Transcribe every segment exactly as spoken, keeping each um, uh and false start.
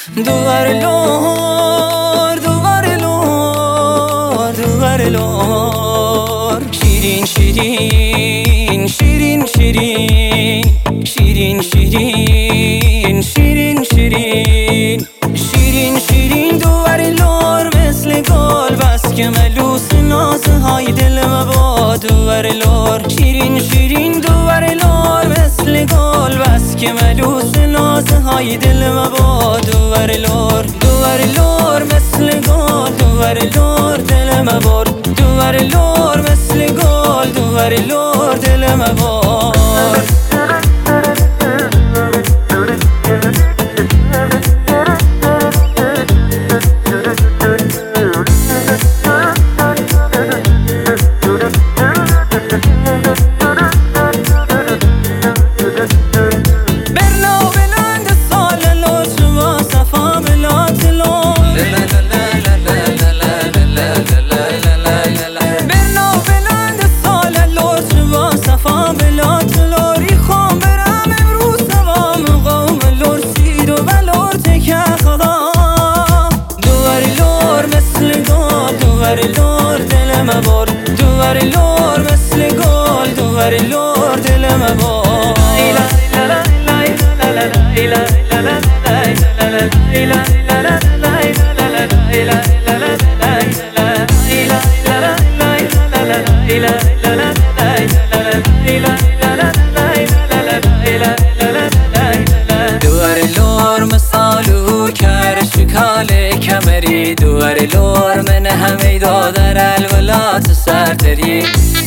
دوباره لور دوباره لور دوباره لور شیرین شیرین شیرین شیرین شیرین شیرین شیرین شیرین شیرین شیرین دوباره لور مثل گل بس که ملوس نازهای دل مباد دوباره لور شیرین شیرین دوباره لور مثل گل بس که ملوس نازهای دل مباد دوباره لور دوباره لور مثل گل دوباره لور دل مباد دوباره لور مثل گل دوباره لور دل مباد دوباره لور دل مبار دوباره لور مثل گل دوباره لور دل مبار دوباره لور مثالو کر شکال کمری دوباره لور من همه دادر الولات سرتری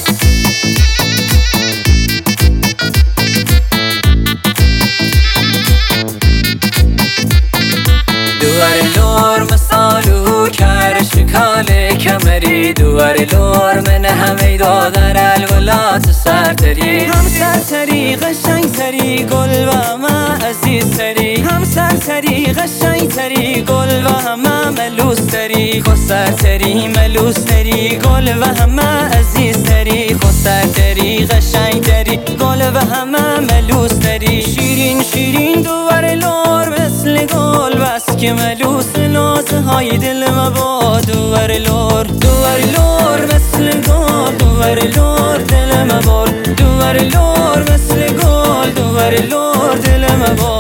دوباره لور مثالو کر شکال کمری دوباره لور من همه دادر الولات سرتری هم سرتری قشنگ تری گل و همه عزیز تری هم سرتری قشنگ تری گل و همه ملوس تری خود سرتری ملوس تری گل و همه عزیز تری خود سرتری قشنگ تری گل و همه ملوس تری شیرین شیرین دوباره لور مثل گل بس که ملوس نازهای دل مباد دوباره لور دوباره لور مثل گل دوباره لور دل مباد دوباره لور مثل گل دوباره لور دل مباد